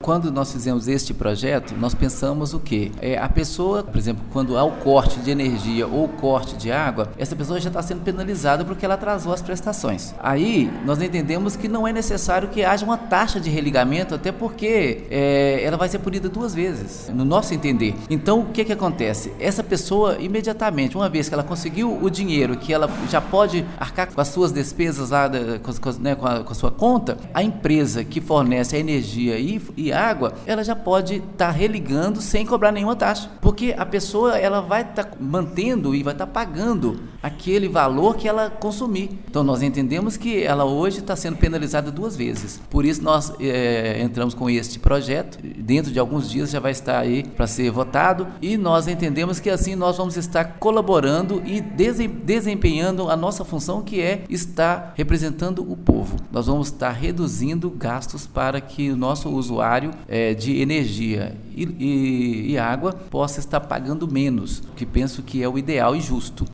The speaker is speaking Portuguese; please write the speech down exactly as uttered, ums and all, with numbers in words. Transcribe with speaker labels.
Speaker 1: quando nós fizemos este projeto, nós pensamos o quê? É, a pessoa, por exemplo, quando há o corte de energia ou o corte de água, essa pessoa já está sendo penalizada porque ela atrasou as prestações. Aí, nós entendemos que não é necessário que haja uma taxa de religamento, até porque é, ela vai ser punida duas vezes, no nosso entender. Então, o que que acontece? Essa pessoa, imediatamente, uma vez que ela conseguiu o dinheiro, que ela já pode arcar com as suas despesas lá, com, com, né, com, a, com a sua conta, a empresa que fornece a energia e, e água, ela já pode estar tá religando sem cobrar nenhuma taxa, porque a pessoa ela vai estar tá mantendo e vai estar tá pagando aquele valor que ela consumir. Então nós entendemos que ela hoje está sendo penalizada duas vezes. Por isso nós é, entramos com este projeto. Dentro de alguns dias já vai estar aí para ser votado e nós entendemos que assim nós vamos estar colaborando e desempenhando a nossa função, que é estar representando o povo. Nós vamos estar reduzindo gastos para que o nosso usuário é, de energia e, e, e água possa estar pagando menos, que penso que é o ideal e justo.